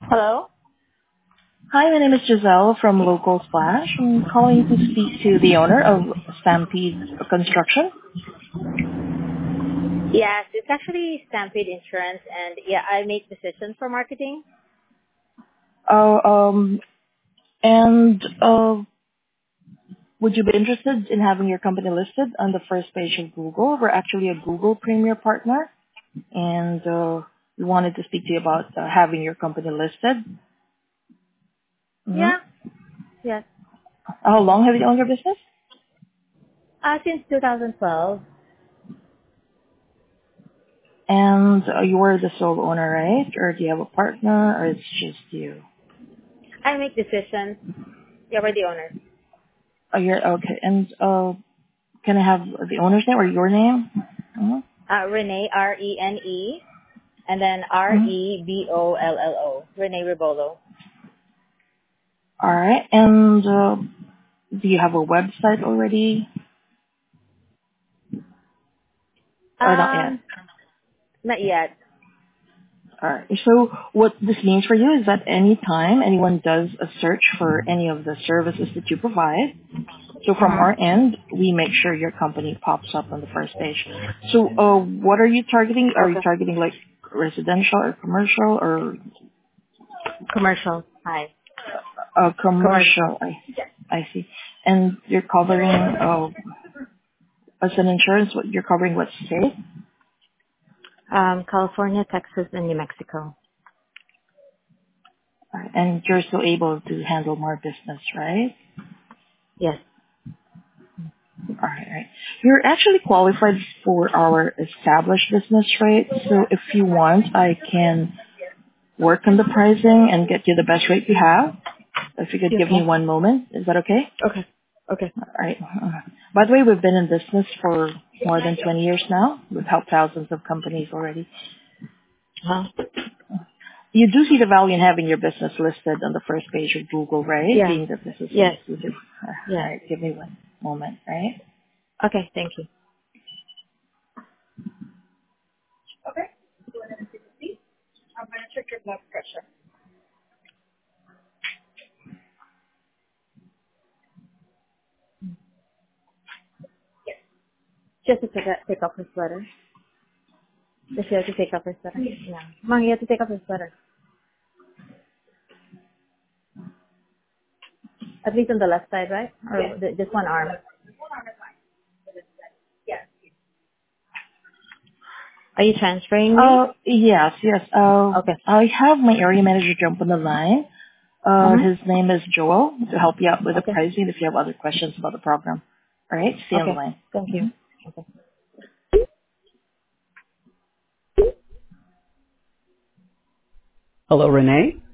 Hello? Hi, my name is Giselle from Local Splash. I'm calling to speak to the owner of Stampede Construction. Yes, it's actually Stampede Insurance, and yeah, I make decisions for marketing. Oh, and would you be interested in having your company listed on the first page of Google? We're actually a Google Premier partner, and we wanted to speak to you about having your company listed. Yeah, Mm-hmm. yes. How long have you owned your business? Since 2012, And you are the sole owner, right? Or do you have a partner, or it's just you? I make decisions. Yeah, we're the owners. Oh, you're okay. And can I have the owner's name or your name? Mhm. Renee, Rene, and then Mhm. Rebollo. Renee Rebolo. All right. And do you have a website already or not yet? Um, Not yet. All right. So what this means for you is that anytime anyone does a search for any of the services that you provide, so from Mm-hmm. our end, we make sure your company pops up on the first page. So what are you targeting? Are you Okay. targeting like residential or commercial or Commercial. Hi. Commercial. commercial? I see. And you're covering as an insurance, what you're covering what state? California, Texas, and New Mexico. Right. And you're still able to handle more business, right? Yes. All right, right. You're actually qualified for our established business rate. So if you want, I can work on the pricing and get you the best rate you have. If you could You give me okay? one moment, is that okay? Okay. Okay. All right. By the way, we've been in business for more than 20 years now. We've helped thousands of companies already. Huh? You do see the value in having your business listed on the first page of Google, right? Yeah. Being that this is an Yes. exclusive. All Yes. right, give me one moment, right? Okay. Thank you. Okay. I'm gonna check your blood pressure. She has to take off her sweater. Does she have to take off her sweater? Yeah. Mom, you have to take off her sweater. At least on the left side, right? Or just one arm? Are you transferring me? Yes, yes. Okay. I have my area manager jump on the line. Mm-hmm. His name is Joel to help you out with the Okay. pricing if you have other questions about the program. All right, stay on the Okay. line. Thank you. Okay. Hello, Renee.